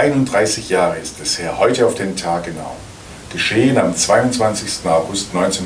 31 Jahre ist es her, heute auf den Tag genau. Geschehen am 22. August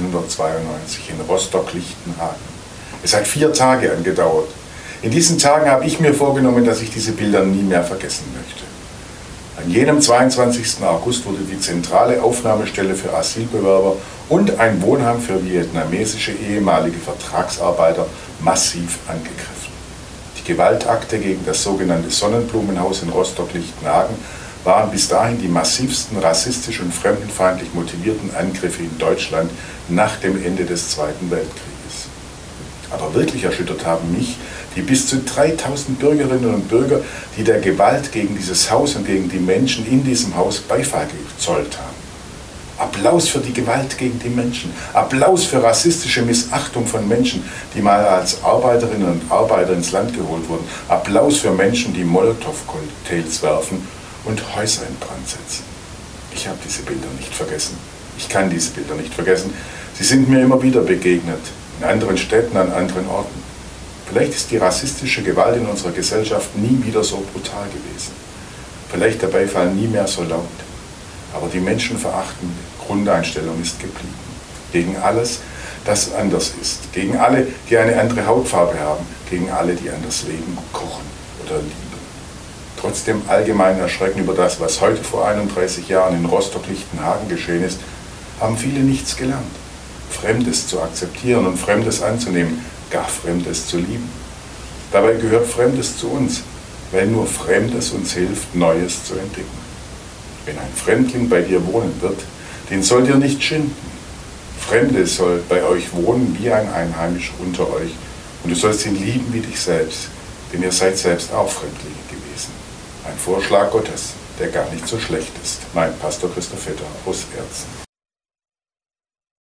1992 in Rostock-Lichtenhagen. Es hat 4 Tage angedauert. In diesen Tagen habe ich mir vorgenommen, dass ich diese Bilder nie mehr vergessen möchte. An jenem 22. August wurde die zentrale Aufnahmestelle für Asylbewerber und ein Wohnheim für vietnamesische ehemalige Vertragsarbeiter massiv angegriffen. Die Gewaltakte gegen das sogenannte Sonnenblumenhaus in Rostock-Lichtenhagen waren bis dahin die massivsten rassistisch und fremdenfeindlich motivierten Angriffe in Deutschland nach dem Ende des Zweiten Weltkrieges. Aber wirklich erschüttert haben mich die bis zu 3000 Bürgerinnen und Bürger, die der Gewalt gegen dieses Haus und gegen die Menschen in diesem Haus Beifall gezollt haben. Applaus für die Gewalt gegen die Menschen. Applaus für rassistische Missachtung von Menschen, die mal als Arbeiterinnen und Arbeiter ins Land geholt wurden. Applaus für Menschen, die Molotow-Cocktails werfen und Häuser in Brand setzen. Ich habe diese Bilder nicht vergessen. Ich kann diese Bilder nicht vergessen. Sie sind mir immer wieder begegnet, in anderen Städten, an anderen Orten. Vielleicht ist die rassistische Gewalt in unserer Gesellschaft nie wieder so brutal gewesen. Vielleicht der Beifall nie mehr so laut. Aber die menschenverachtende Grundeinstellung ist geblieben. Gegen alles, das anders ist. Gegen alle, die eine andere Hautfarbe haben. Gegen alle, die anders leben, kochen oder lieben. Trotz dem allgemeinen Erschrecken über das, was heute vor 31 Jahren in Rostock-Lichtenhagen geschehen ist, haben viele nichts gelernt. Fremdes zu akzeptieren und Fremdes anzunehmen, gar Fremdes zu lieben. Dabei gehört Fremdes zu uns, weil nur Fremdes uns hilft, Neues zu entdecken. Wenn ein Fremdling bei dir wohnen wird, den sollt ihr nicht schinden. Fremde soll bei euch wohnen wie ein Einheimischer unter euch und du sollst ihn lieben wie dich selbst, denn ihr seid selbst auch Fremdlinge gewesen. Ein Vorschlag Gottes, der gar nicht so schlecht ist, meint Pastor Christoph Vetter aus Erzen.